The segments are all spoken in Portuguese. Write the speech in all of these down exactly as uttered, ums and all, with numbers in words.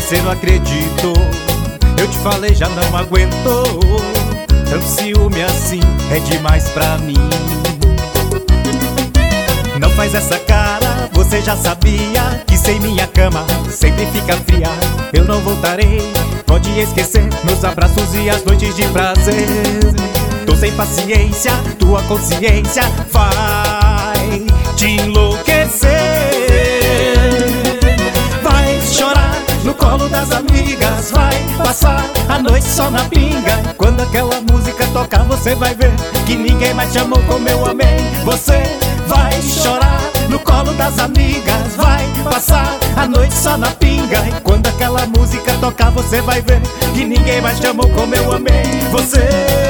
você não acreditou. Eu te falei, já não aguentou. Tanto ciúme assim é demais pra mim. Não faz essa cara, você já sabia que sem minha cama sempre fica fria. Eu não voltarei, pode esquecer meus abraços e as noites de prazer. Tô sem paciência, tua consciência vai te enlouquecer. Vai chorar no colo das amigas, vai passar a noite só na pinga. Quando aquela música tocar, você vai ver que ninguém mais te amou como eu amei. Você vai chorar no colo das amigas, vai passar a noite só na pinga. E quando aquela música tocar, você vai ver que ninguém mais te amou como eu amei. Você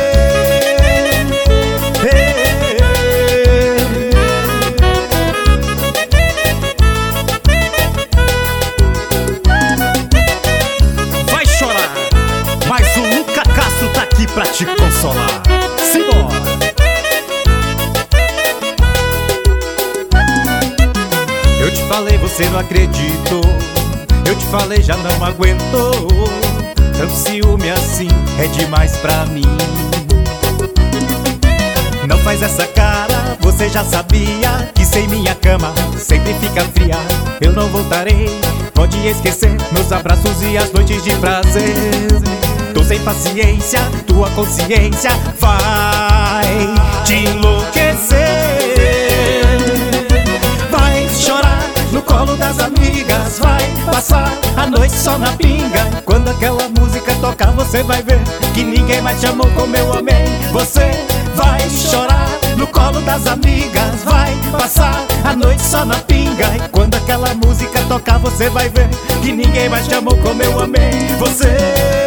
vai chorar, mas o Luca Castro tá aqui pra te consolar. Simbora! Eu te falei, você não acreditou. Eu te falei, já não aguentou. Tanto ciúme assim é demais pra mim. Não faz essa cara, você já sabia que sem minha cama sempre fica fria. Eu não voltarei, pode esquecer meus abraços e as noites de prazer. Tô sem paciência, tua consciência vai te enlouquecer. Vai chorar no colo das amigas, vai passar a noite só na pinga. Quando aquela música tocar, você vai ver que ninguém mais te amou como eu amei. Você vai chorar no colo das amigas, vai passar a noite só na pinga. E quando aquela música tocar, você vai ver que ninguém mais te amou como eu amei. Você